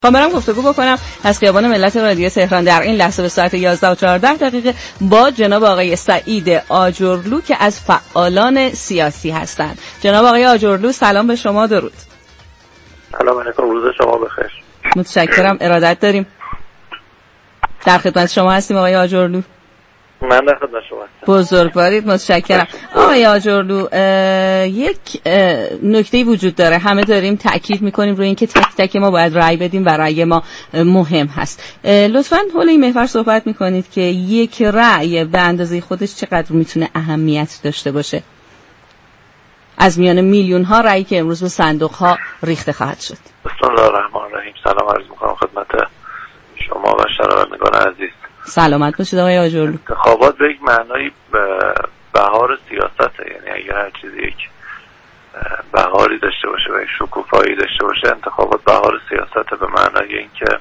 برم گفتگو بکنم از خیابان ملت رادیو تهران در این لحظه به ساعت 11:14 با جناب آقای سعید آجرلو که از فعالان سیاسی هستند. جناب آقای آجرلو سلام به شما، درود. سلام علیکم، روز شما بخیر. متشکرم، ارادت داریم. در خدمت شما هستیم آقای آجرلو. من در خدمت شما هستم. بزرگوارید، متشکرم. آقای آجرلو، یک نکته وجود داره، همه داریم تأکید میکنیم روی اینکه تک تک ما باید رأی بدیم و رأی ما مهم هست. لطفاً حول این محور صحبت میکنید که یک رأی به اندازه خودش چقدر میتونه اهمیت داشته باشه از میان میلیون ها رأی که امروز به صندوق ها ریخته خواهد شد. بسم الله الرحمن الرحیم. سلام عرض میکنم خدمت شما و شنوندگان عزیز. سلامت باشید آقای آجرلو. انتخابات به یک معنای بهار سیاسته، یعنی اگر هر چیزی یک بهاری داشته باشه و یک شکوفایی داشته باشه، انتخابات بهار سیاسته، به معنای اینکه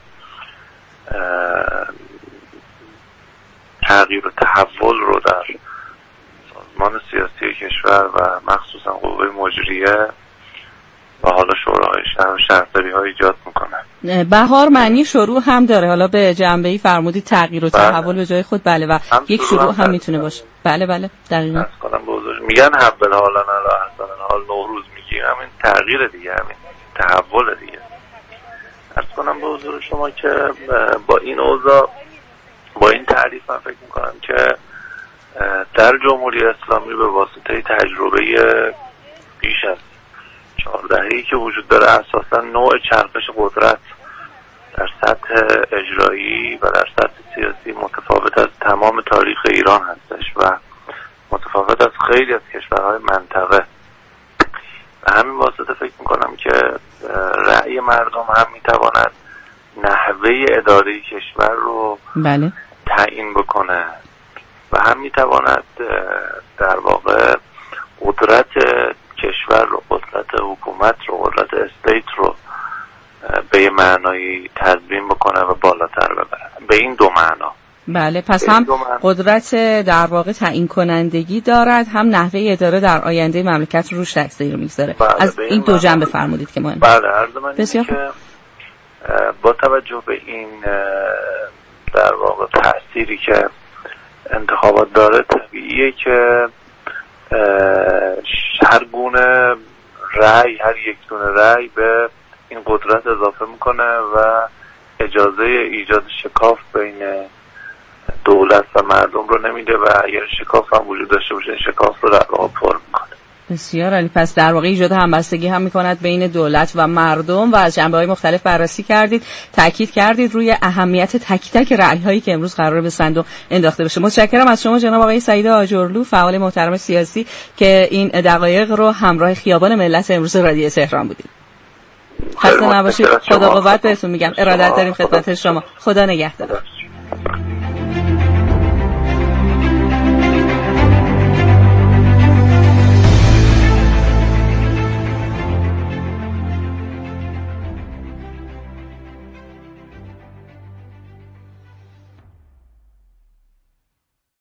تغییر و تحول رو در سازمان سیاسی کشور و مخصوصا قوه مجریه و حالا شورای شهر و شهرداری‌ها ایجاد میکنن. بهار معنی شروع هم داره، حالا به جنبه‌ای فرمودید تغییر و تحول به جای خود، بله، و یک شروع هم میتونه باشه. بله دقیقاً. میگن حول حالا علی احسن حال، نوروز میگیم، همین تغییر دیگه، همین تحول دیگه. عرض کنم به حضور شما که با این اوضاع، با این تعریف، من فکر میکنم که در جمهوری اسلامی به واسطه تجربه بیش از 4 دهه‌ای که وجود داره، اساسا نوع چرخش قدرت در سطح اجرایی و در سطح سیاسی متفاوت از تمام تاریخ ایران هستش و متفاوت از خیلی از کشورهای منطقه. و همین واسطه فکر میکنم که رأی مردم هم میتواند نحوه اداره کشور رو تعیین بکنه و هم میتواند در واقع قدرت کشور رو، قدرت حکومت رو، قدرت استیت رو به یه معنایی تضمین بکنه و بالاتر ببره. به این دو معنا. بله، پس هم قدرت در واقع تعیین کنندگی دارد، هم نحوه اداره در آینده مملکت رو روش تاثیر میگذاره. از این دو جنبه فرمودید که مهمه. بله، عرض من اینه که با توجه به این در واقع تأثیری که انتخابات داره، طبیعیه که هر گونه رأی، هر یک دونه رأی به این قدرت اضافه میکنه و اجازه ایجاد شکاف بین دولت و مردم رو نمیده و اگر شکاف هم وجود داشته باشه، شکاف رو در واقع پر میکنه. بسیار عالی. پس در واقع ایجاد همبستگی هم میکند بین دولت و مردم و از جنبه‌های مختلف بررسی کردید، تاکید کردید روی اهمیت تک تک رأی‌هایی که امروز قرار به صندوق انداخته بشه. متشکرم از شما جناب آقای سعید آجرلو، فعال محترم سیاسی، که این دقایق رو همراه خیابان ملت امروز رادیو تهران بودید. خسته نباشید. خدا قوت بهتون میگم. ارادت داریم خدمت شما. خدا نگهدار.